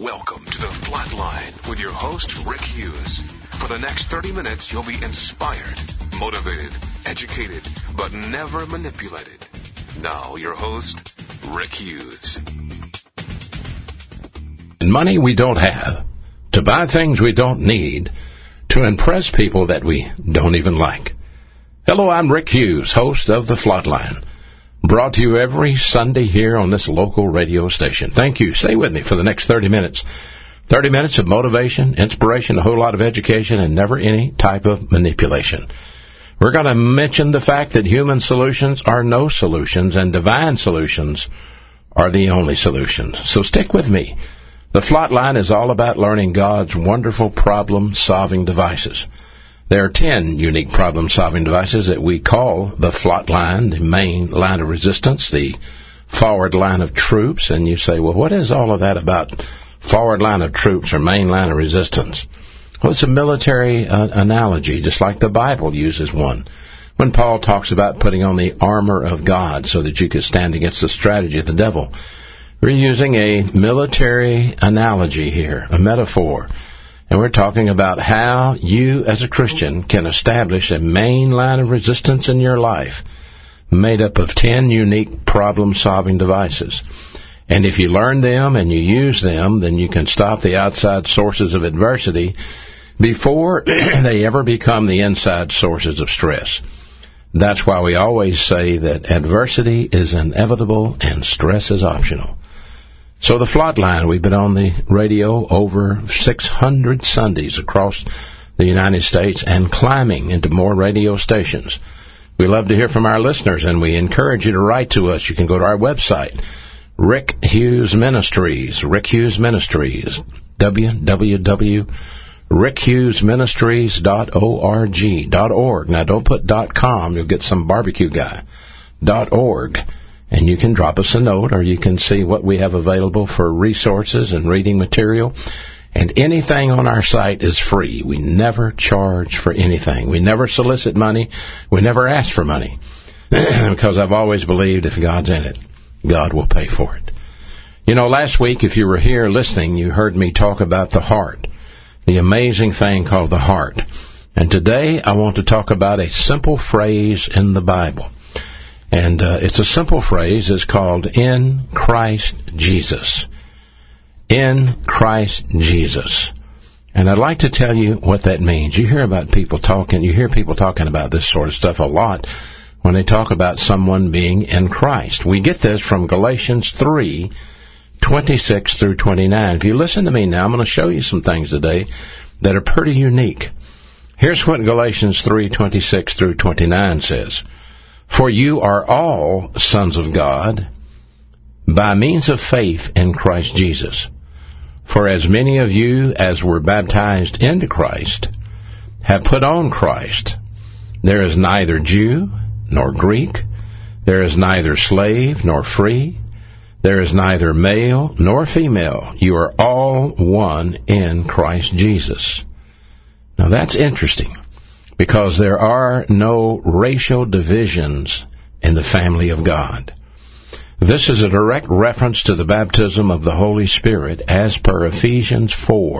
Welcome to the Flatline with your host, Rick Hughes. For the next 30 minutes, you'll be inspired, motivated, educated, but never manipulated. Now, your host, Rick Hughes. Money we don't have, to buy things we don't need, to impress people that we don't even like. Hello, I'm Rick Hughes, host of the Flatline, brought to you every Sunday here on this local radio station. Thank you. Stay with me for the next 30 minutes. 30 minutes of motivation, inspiration, a whole lot of education, and never any type of manipulation. We're going to mention the fact that human solutions are no solutions, and divine solutions are the only solutions. So stick with me. The Flatline is all about learning God's wonderful problem-solving devices. There are 10 unique problem-solving devices that we call the Flatline, the main line of resistance, the forward line of troops. And you say, well, what is all of that about forward line of troops or main line of resistance? Well, it's a military analogy, just like the Bible uses one. When Paul talks about putting on the armor of God so that you could stand against the strategy of the devil, we're using a military analogy here, a metaphor. And we're talking about how you, as a Christian, can establish a main line of resistance in your life made up of 10 unique problem-solving devices. And if you learn them and you use them, then you can stop the outside sources of adversity before they ever become the inside sources of stress. That's why we always say that adversity is inevitable and stress is optional. So the Flatline, we've been on the radio over 600 Sundays across the United States and climbing into more radio stations. We love to hear from our listeners, and we encourage you to write to us. You can go to our website, Rick Hughes Ministries, Rick Hughes Ministries, www.rickhughes.org. Now, don't put .com. You'll get some barbecue guy. .org. And you can drop us a note, or you can see what we have available for resources and reading material. And anything on our site is free. We never charge for anything. We never solicit money. We never ask for money. Because I've always believed if God's in it, God will pay for it. You know, last week, if you were here listening, you heard me talk about the heart, the amazing thing called the heart. And today, I want to talk about a simple phrase in the Bible. And it's a simple phrase. It's called in Christ Jesus. In Christ Jesus. And I'd like to tell you what that means. You hear people talking about this sort of stuff a lot when they talk about someone being in Christ. We get this from Galatians 3:26 through 29. If you listen to me now, I'm going to show you some things today that are pretty unique. Here's what Galatians 3:26 through 29 says. For you are all sons of God by means of faith in Christ Jesus. For as many of you as were baptized into Christ have put on Christ. There is neither Jew nor Greek. There is neither slave nor free. There is neither male nor female. You are all one in Christ Jesus. Now that's interesting, because there are no racial divisions in the family of God. This is a direct reference to the baptism of the Holy Spirit as per Ephesians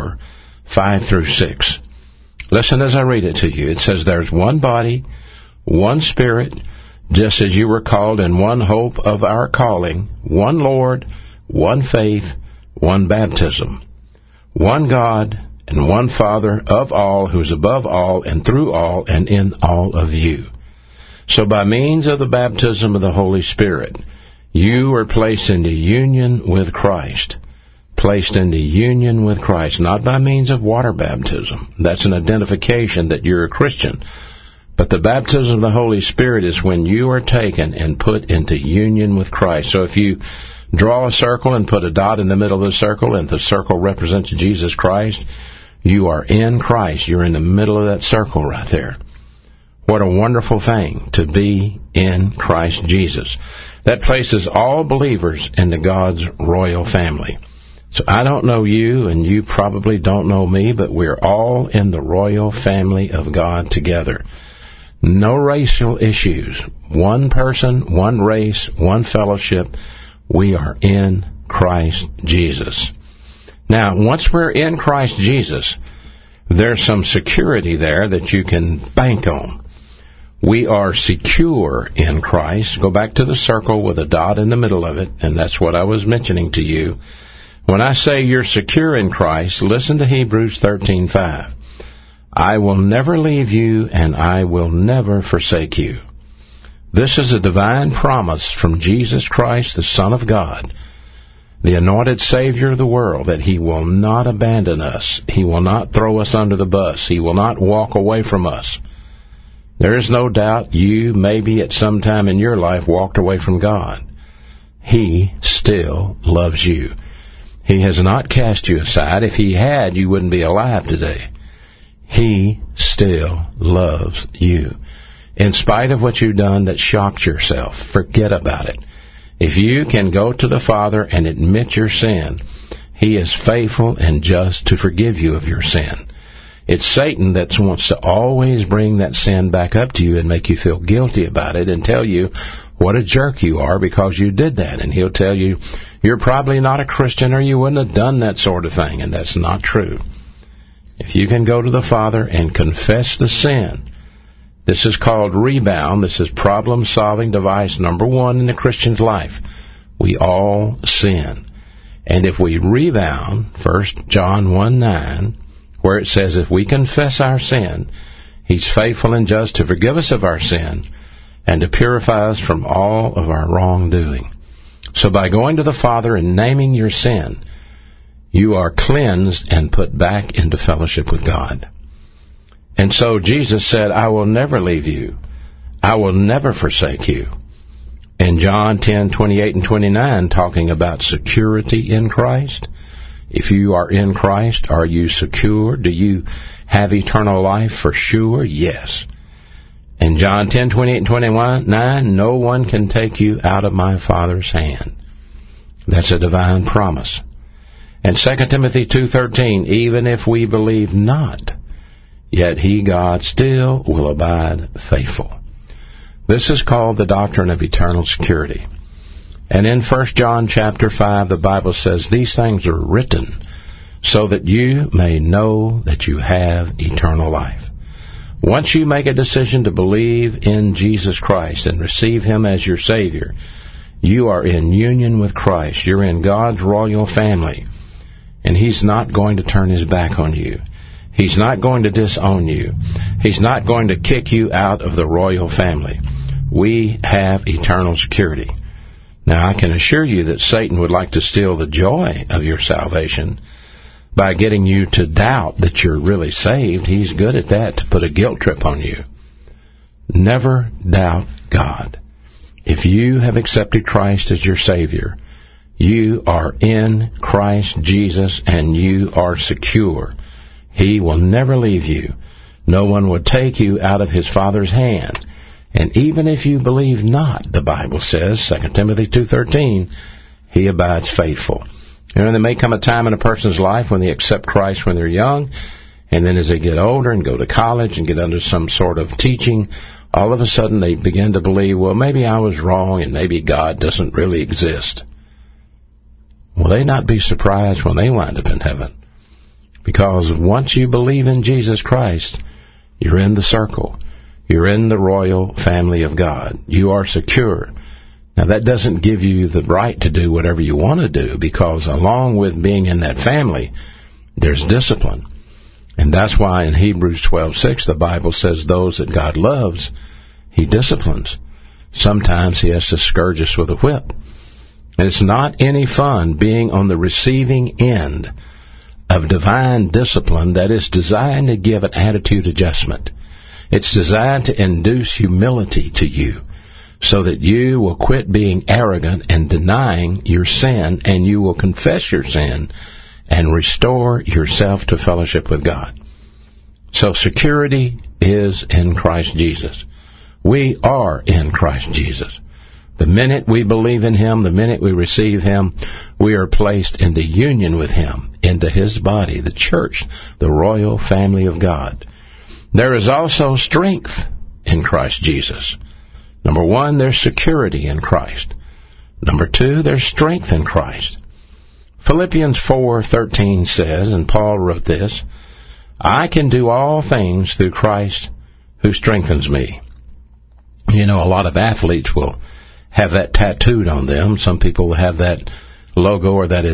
4:5 through 6. Listen as I read it to you. It says, there's one body, one Spirit, just as you were called in one hope of our calling, one Lord, one faith, one baptism, one God, and one Father of all, who is above all, and through all, and in all of you. So by means of the baptism of the Holy Spirit, you are placed into union with Christ. Placed into union with Christ, not by means of water baptism. That's an identification that you're a Christian. But the baptism of the Holy Spirit is when you are taken and put into union with Christ. So if you draw a circle and put a dot in the middle of the circle, and the circle represents Jesus Christ, you are in Christ. You're in the middle of that circle right there. What a wonderful thing to be in Christ Jesus. That places all believers into God's royal family. So I don't know you, and you probably don't know me, but we're all in the royal family of God together. No racial issues. One person, one race, one fellowship. We are in Christ Jesus. Now, once we're in Christ Jesus, there's some security there that you can bank on. We are secure in Christ. Go back to the circle with a dot in the middle of it, and that's what I was mentioning to you. When I say you're secure in Christ, listen to Hebrews 13:5. I will never leave you, and I will never forsake you. This is a divine promise from Jesus Christ, the Son of God, the anointed Savior of the world, that He will not abandon us. He will not throw us under the bus. He will not walk away from us. There is no doubt you maybe at some time in your life walked away from God. He still loves you. He has not cast you aside. If He had, you wouldn't be alive today. He still loves you. In spite of what you've done that shocked yourself, forget about it. If you can go to the Father and admit your sin, He is faithful and just to forgive you of your sin. It's Satan that wants to always bring that sin back up to you and make you feel guilty about it and tell you what a jerk you are because you did that. And he'll tell you, you're probably not a Christian or you wouldn't have done that sort of thing. And that's not true. If you can go to the Father and confess the sin, this is called rebound. This is problem-solving device number 1 in the Christian's life. We all sin. And if we rebound, 1 John 1:9, where it says, if we confess our sin, He's faithful and just to forgive us of our sin and to purify us from all of our wrongdoing. So by going to the Father and naming your sin, you are cleansed and put back into fellowship with God. And so Jesus said, I will never leave you. I will never forsake you. In John 10:28 and 29, talking about security in Christ, if you are in Christ, are you secure? Do you have eternal life for sure? Yes. In John 10:28 and 29, no one can take you out of my Father's hand. That's a divine promise. And 2 Timothy 2:13, even if we believe not, yet He, God, still will abide faithful. This is called the doctrine of eternal security. And in 1 John chapter 5, the Bible says, these things are written so that you may know that you have eternal life. Once you make a decision to believe in Jesus Christ and receive Him as your Savior, you are in union with Christ. You're in God's royal family. And He's not going to turn His back on you. He's not going to disown you. He's not going to kick you out of the royal family. We have eternal security. Now, I can assure you that Satan would like to steal the joy of your salvation by getting you to doubt that you're really saved. He's good at that, to put a guilt trip on you. Never doubt God. If you have accepted Christ as your Savior, you are in Christ Jesus and you are secure. He will never leave you. No one will take you out of His Father's hand. And even if you believe not, the Bible says, 2 Timothy 2:13, He abides faithful. You know, there may come a time in a person's life when they accept Christ when they're young, and then as they get older and go to college and get under some sort of teaching, all of a sudden they begin to believe, well, maybe I was wrong and maybe God doesn't really exist. Will they not be surprised when they wind up in heaven? Because once you believe in Jesus Christ, you're in the circle. You're in the royal family of God. You are secure. Now, that doesn't give you the right to do whatever you want to do, because along with being in that family, there's discipline. And that's why in Hebrews 12:6, the Bible says those that God loves, He disciplines. Sometimes He has to scourge us with a whip. And it's not any fun being on the receiving end of divine discipline that is designed to give an attitude adjustment. It's designed to induce humility to you so that you will quit being arrogant and denying your sin, and you will confess your sin and restore yourself to fellowship with God. So security is in Christ Jesus. We are in Christ Jesus. The minute we believe in Him, the minute we receive Him, we are placed into union with Him, into His body, the church, the royal family of God. There is also strength in Christ Jesus. Number one, there's security in Christ. Number two, there's strength in Christ. Philippians 4:13 says, and Paul wrote this, I can do all things through Christ who strengthens me. You know, a lot of athletes will have that tattooed on them. Some people have that logo or that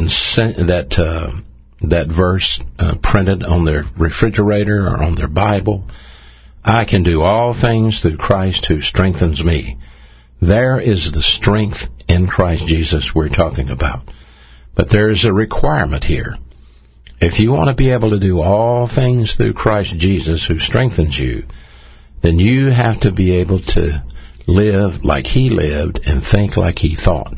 verse printed on their refrigerator or on their Bible. I can do all things through Christ who strengthens me. There is the strength in Christ Jesus we're talking about. But there is a requirement here. If you want to be able to do all things through Christ Jesus who strengthens you, then you have to be able to live like He lived and think like He thought.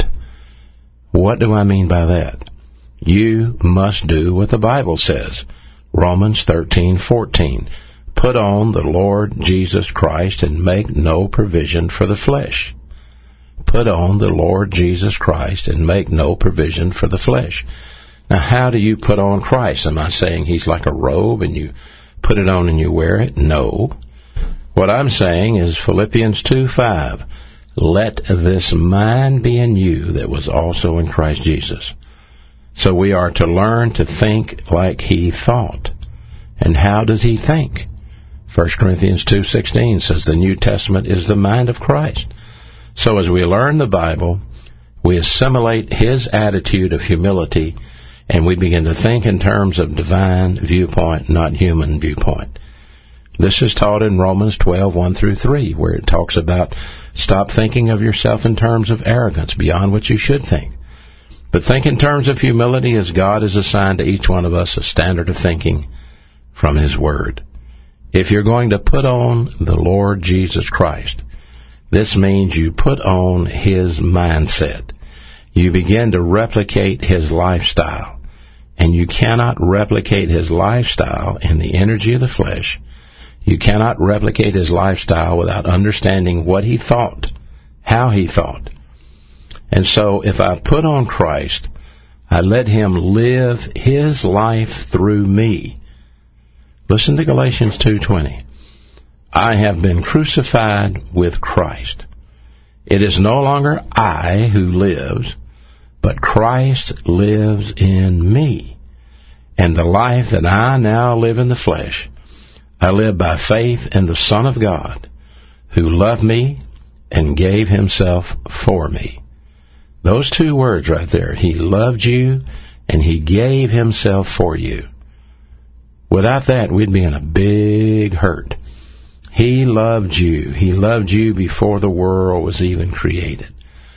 What do I mean by that? You must do what the Bible says. Romans 13:14. Put on the Lord Jesus Christ and make no provision for the flesh. Put on the Lord Jesus Christ and make no provision for the flesh. Now, how do you put on Christ? Am I saying He's like a robe and you put it on and you wear it? No. What I'm saying is Philippians 2:5. Let this mind be in you that was also in Christ Jesus. So we are to learn to think like He thought. And how does He think? 1 Corinthians 2:16 says the New Testament is the mind of Christ. So as we learn the Bible, we assimilate His attitude of humility, and we begin to think in terms of divine viewpoint, not human viewpoint. This is taught in Romans 12:1-3, where it talks about stop thinking of yourself in terms of arrogance beyond what you should think. But think in terms of humility, as God has assigned to each one of us a standard of thinking from His Word. If you're going to put on the Lord Jesus Christ, this means you put on His mindset. You begin to replicate His lifestyle. And you cannot replicate His lifestyle in the energy of the flesh. You cannot replicate His lifestyle without understanding what He thought, how He thought. And so if I put on Christ, I let Him live His life through me. Listen to Galatians 2:20. I have been crucified with Christ. It is no longer I who lives, but Christ lives in me. And the life that I now live in the flesh, I live by faith in the Son of God, who loved me and gave Himself for me. Those two words right there, He loved you and He gave Himself for you. Without that, we'd be in a big hurt. He loved you. He loved you before the world was even created.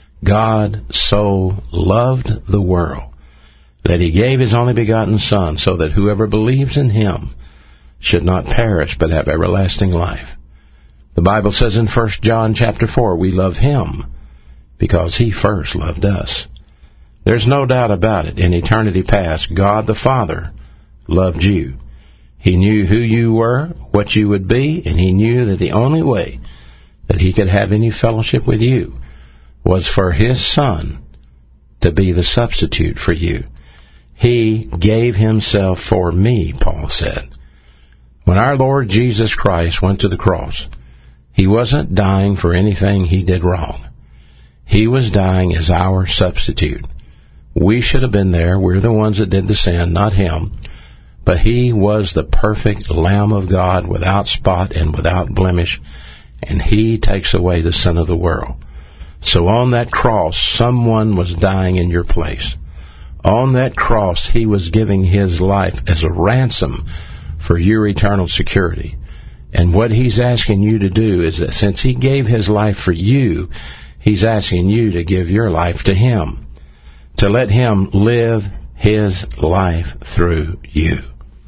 God so loved the world that He gave His only begotten Son, so that whoever believes in Him should not perish but have everlasting life. The Bible says in 1 John chapter 4, we love Him because He first loved us. There's no doubt about it. In eternity past, God the Father loved you. He knew who you were, what you would be, and He knew that the only way that He could have any fellowship with you was for His Son to be the substitute for you. He gave Himself for me, Paul said. When our Lord Jesus Christ went to the cross, He wasn't dying for anything He did wrong. He was dying as our substitute. We should have been there. We're the ones that did the sin, not Him. But He was the perfect Lamb of God without spot and without blemish, and He takes away the sin of the world. So on that cross, someone was dying in your place. On that cross, He was giving His life as a ransom for your eternal security. And what He's asking you to do is that since He gave His life for you, He's asking you to give your life to Him, to let Him live His life through you.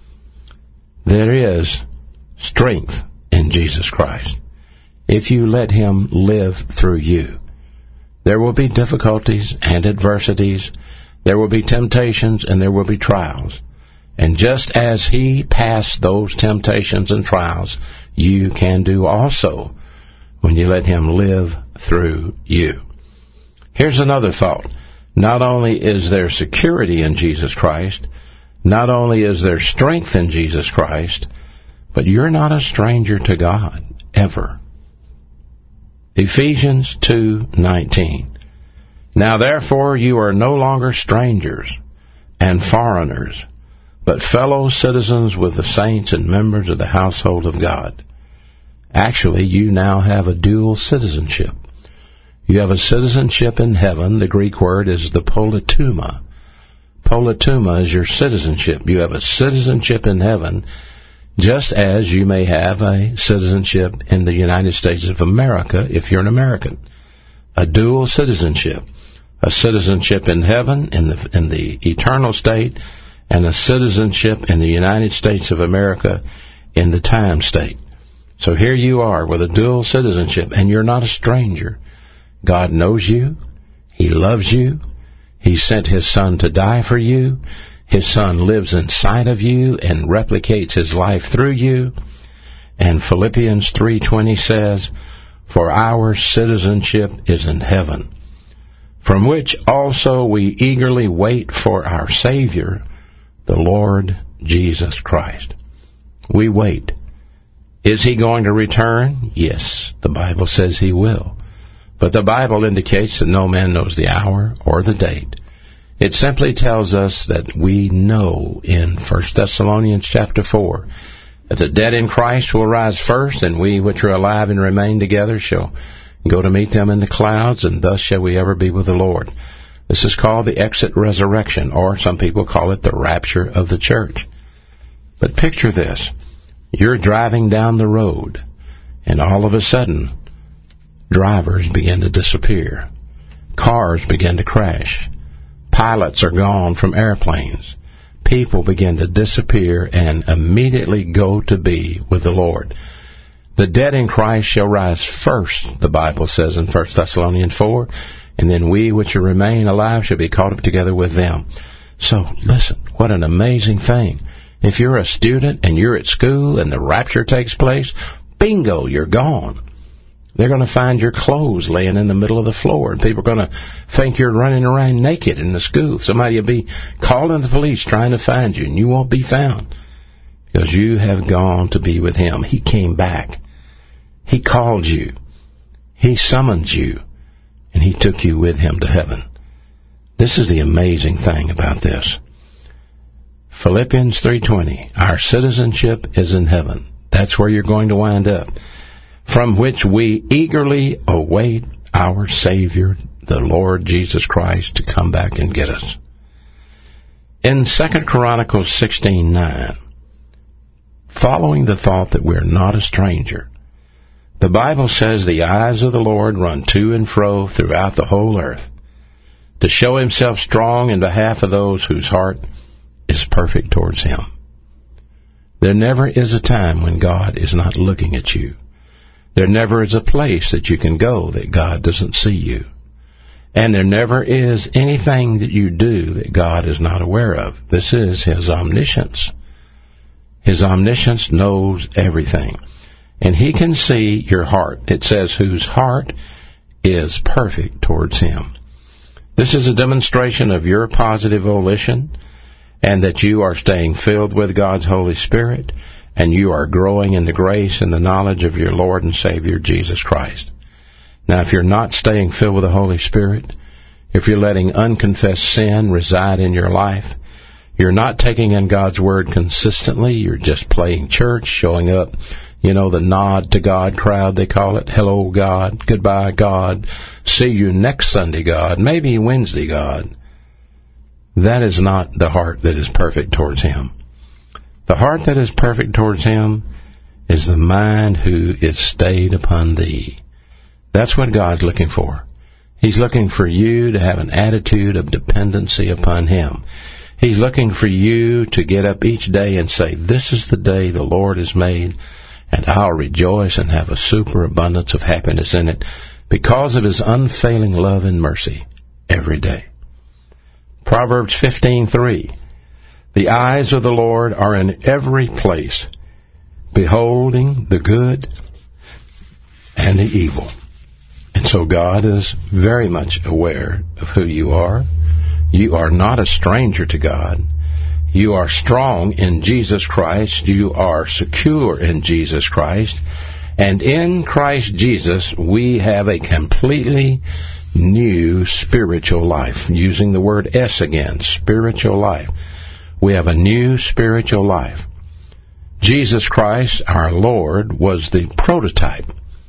There is strength in Jesus Christ if you let Him live through you. There will be difficulties and adversities. There will be temptations and there will be trials. And just as He passed those temptations and trials, you can do also when you let Him live through you. Here's another thought. Not only is there security in Jesus Christ, not only is there strength in Jesus Christ, but you're not a stranger to God, ever. Ephesians 2:19. Now therefore you are no longer strangers and foreigners, but fellow citizens with the saints and members of the household of God. Actually, you now have a dual citizenship. You have a citizenship in heaven. The Greek word is the politeuma. Politeuma is your citizenship. You have a citizenship in heaven, just as you may have a citizenship in the United States of America if you're an American. A dual citizenship. A citizenship in heaven, in the eternal state, and a citizenship in the United States of America in the time state. So here you are with a dual citizenship, and you're not a stranger. God knows you. He loves you. He sent His Son to die for you. His Son lives inside of you and replicates His life through you. And Philippians 3:20 says, "For our citizenship is in heaven, from which also we eagerly wait for our Savior, the Lord Jesus Christ." We wait. Is He going to return? Yes, the Bible says He will. But the Bible indicates that no man knows the hour or the date. It simply tells us that we know in 1 Thessalonians chapter 4 that the dead in Christ will rise first, and we which are alive and remain together shall go to meet them in the clouds, and thus shall we ever be with the Lord. This is called the exit resurrection, or some people call it the rapture of the church. But picture this. You're driving down the road, and all of a sudden, drivers begin to disappear. Cars begin to crash. Pilots are gone from airplanes. People begin to disappear and immediately go to be with the Lord. The dead in Christ shall rise first, the Bible says in 1 Thessalonians 4, and then we which remain alive shall be caught up together with them. So, listen, what an amazing thing. If you're a student and you're at school and the rapture takes place, bingo, you're gone. They're going to find your clothes laying in the middle of the floor, and people are going to think you're running around naked in the school. Somebody will be calling the police trying to find you, and you won't be found because you have gone to be with Him. He came back. He called you. He summoned you, and He took you with Him to heaven. This is the amazing thing about this. Philippians 3:20, our citizenship is in heaven. That's where you're going to wind up, from which we eagerly await our Savior, the Lord Jesus Christ, to come back and get us. In 2 Chronicles 16:9, following the thought that we're not a stranger, the Bible says the eyes of the Lord run to and fro throughout the whole earth, to show Himself strong in behalf of those whose heart is perfect towards Him. There never is a time when God is not looking at you. There never is a place that you can go that God doesn't see you. And there never is anything that you do that God is not aware of. This is His omniscience. His omniscience knows everything. And He can see your heart. It says, whose heart is perfect towards Him. This is a demonstration of your positive volition, and that you are staying filled with God's Holy Spirit, and you are growing in the grace and the knowledge of your Lord and Savior, Jesus Christ. Now, if you're not staying filled with the Holy Spirit, if you're letting unconfessed sin reside in your life, you're not taking in God's Word consistently, you're just playing church, showing up, the nod to God crowd, they call it. Hello, God. Goodbye, God. See you next Sunday, God. Maybe Wednesday, God. That is not the heart that is perfect towards Him. The heart that is perfect towards Him is the mind who is stayed upon Thee. That's what God's looking for. He's looking for you to have an attitude of dependency upon Him. He's looking for you to get up each day and say, this is the day the Lord has made, and I'll rejoice and have a superabundance of happiness in it because of His unfailing love and mercy every day. Proverbs 15:3, the eyes of the Lord are in every place, beholding the good and the evil. And so God is very much aware of who you are. You are not a stranger to God. You are strong in Jesus Christ. You are secure in Jesus Christ. And in Christ Jesus, we have a completely new spiritual life. Using the word S again, spiritual life. We have a new spiritual life. Jesus Christ, our Lord, was the prototype.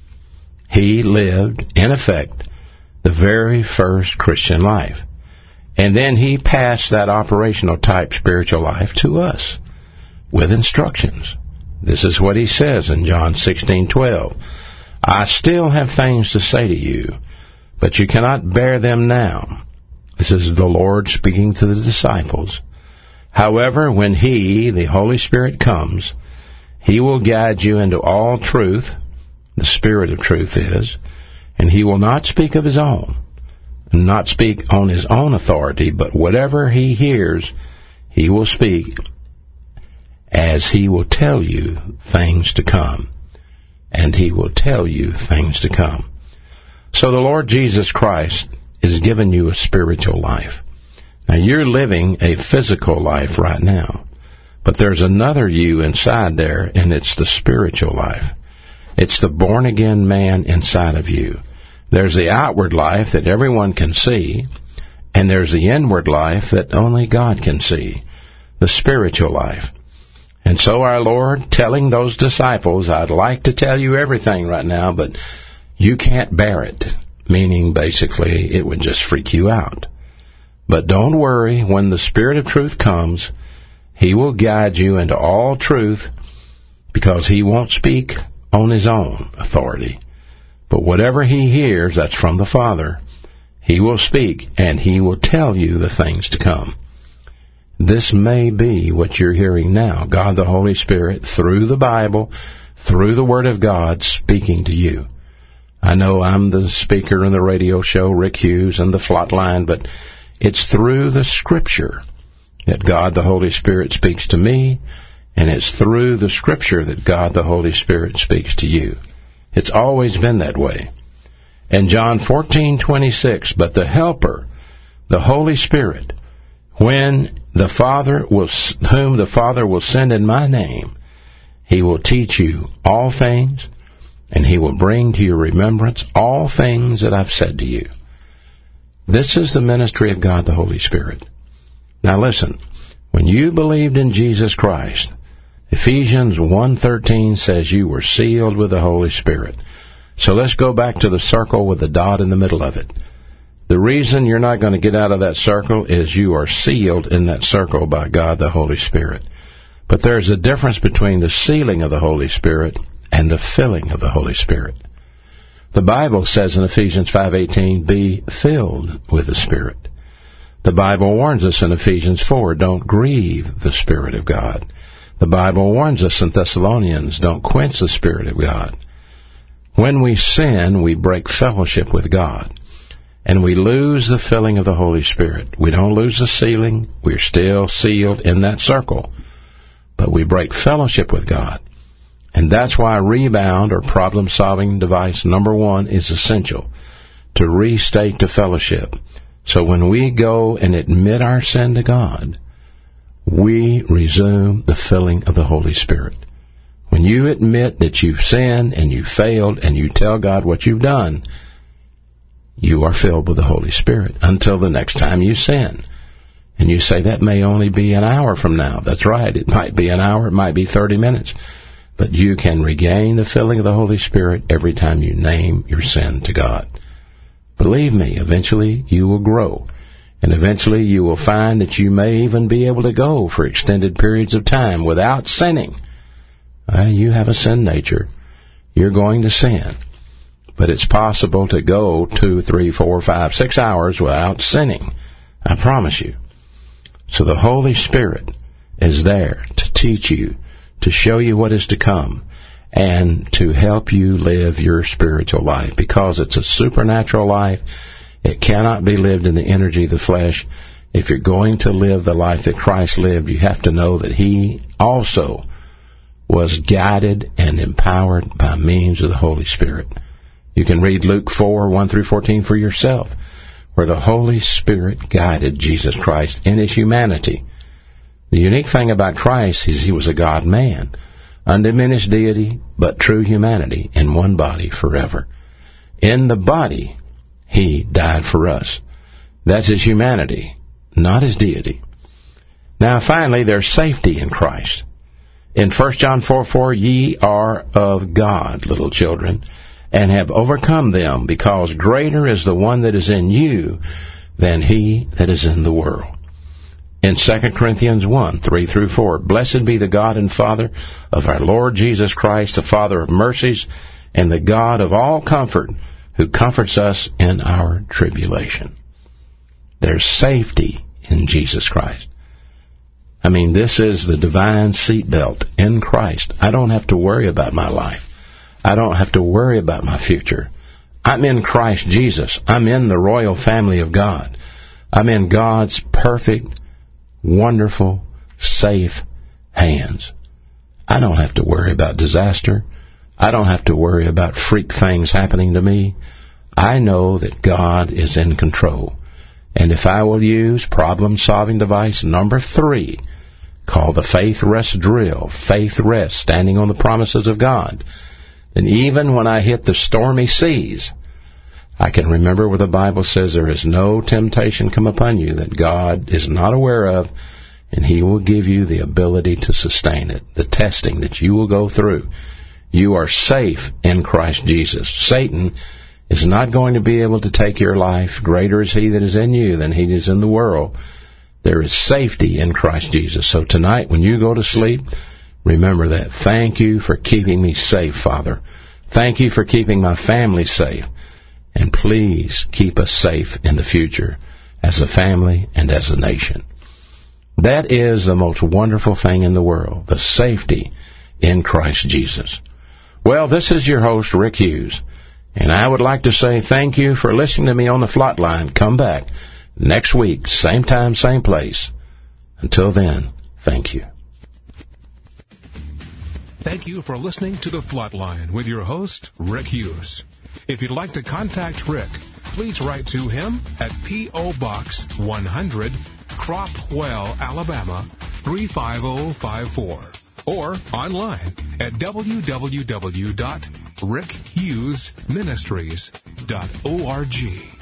He lived, in effect, the very first Christian life. And then He passed that operational type spiritual life to us with instructions. This is what He says in John 16:12. I still have things to say to you, but you cannot bear them now. This is the Lord speaking to the disciples. However, when He, the Holy Spirit, comes, He will guide you into all truth. The Spirit of truth is, and He will not speak of His own, and not speak on His own authority, but whatever He hears, He will speak, as He will tell you things to come. And He will tell you things to come. So the Lord Jesus Christ is giving you a spiritual life. Now you're living a physical life right now, but there's another you inside there, and it's the spiritual life. It's the born-again man inside of you. There's the outward life that everyone can see, and there's the inward life that only God can see, the spiritual life. And so our Lord telling those disciples, I'd like to tell you everything right now, but you can't bear it, meaning basically it would just freak you out. But don't worry, when the Spirit of truth comes, He will guide you into all truth, because He won't speak on His own authority. But whatever He hears, that's from the Father, He will speak, and He will tell you the things to come. This may be what you're hearing now, God the Holy Spirit, through the Bible, through the Word of God, speaking to you. I know I'm the speaker in the radio show, Rick Hughes, and the Flatline, but it's through the Scripture that God the Holy Spirit speaks to me, and it's through the Scripture that God the Holy Spirit speaks to you. It's always been that way. And John 14:26, but the Helper, the Holy Spirit, whom the Father will send in my name, He will teach you all things, and He will bring to your remembrance all things that I've said to you. This is the ministry of God the Holy Spirit. Now listen, when you believed in Jesus Christ, Ephesians 1:13 says you were sealed with the Holy Spirit. So let's go back to the circle with the dot in the middle of it. The reason you're not going to get out of that circle is you are sealed in that circle by God the Holy Spirit. But there's a difference between the sealing of the Holy Spirit and the filling of the Holy Spirit. The Bible says in Ephesians 5:18, be filled with the Spirit. The Bible warns us in Ephesians 4, don't grieve the Spirit of God. The Bible warns us in Thessalonians, don't quench the Spirit of God. When we sin, we break fellowship with God, and we lose the filling of the Holy Spirit. We don't lose the sealing. We're still sealed in that circle, but we break fellowship with God. And that's why rebound, or problem-solving device number 1, is essential, to restate the fellowship. So when we go and admit our sin to God, we resume the filling of the Holy Spirit. When you admit that you've sinned and you failed and you tell God what you've done, you are filled with the Holy Spirit until the next time you sin. And you say, that may only be an hour from now. That's right. It might be an hour. It might be 30 minutes. But you can regain the filling of the Holy Spirit every time you name your sin to God. Believe me, eventually you will grow. And eventually you will find that you may even be able to go for extended periods of time without sinning. You have a sin nature. You're going to sin. But it's possible to go 2, 3, 4, 5, 6 hours without sinning. I promise you. So the Holy Spirit is there to teach you, to show you what is to come, and to help you live your spiritual life. Because it's a supernatural life, it cannot be lived in the energy of the flesh. If you're going to live the life that Christ lived, you have to know that He also was guided and empowered by means of the Holy Spirit. You can read Luke 4:1-14 for yourself, where the Holy Spirit guided Jesus Christ in His humanity. The unique thing about Christ is He was a God-man, undiminished deity, but true humanity in one body forever. In the body, He died for us. That's His humanity, not His deity. Now, finally, there's safety in Christ. In 1 John 4:4, ye are of God, little children, and have overcome them, because greater is the one that is in you than he that is in the world. In 2 Corinthians 1:3-4, blessed be the God and Father of our Lord Jesus Christ, the Father of mercies, and the God of all comfort, who comforts us in our tribulation. There's safety in Jesus Christ. I mean, this is the divine seatbelt in Christ. I don't have to worry about my life. I don't have to worry about my future. I'm in Christ Jesus. I'm in the royal family of God. I'm in God's perfect, wonderful, safe hands. I don't have to worry about disaster. I don't have to worry about freak things happening to me. I know that God is in control. And if I will use problem-solving device number 3, called the Faith Rest Drill, Faith Rest, standing on the promises of God, then even when I hit the stormy seas, I can remember where the Bible says there is no temptation come upon you that God is not aware of, and He will give you the ability to sustain it, the testing that you will go through. You are safe in Christ Jesus. Satan is not going to be able to take your life. Greater is He that is in you than he is in the world. There is safety in Christ Jesus. So tonight, when you go to sleep, remember that. Thank you for keeping me safe, Father. Thank you for keeping my family safe. And please keep us safe in the future as a family and as a nation. That is the most wonderful thing in the world, the safety in Christ Jesus. Well, this is your host, Rick Hughes. And I would like to say thank you for listening to me on the Flatline. Come back next week, same time, same place. Until then, thank you. Thank you for listening to The Flatline with your host, Rick Hughes. If you'd like to contact Rick, please write to him at P.O. Box 100, Cropwell, Alabama, 35054. Or online at www.rickhughesministries.org.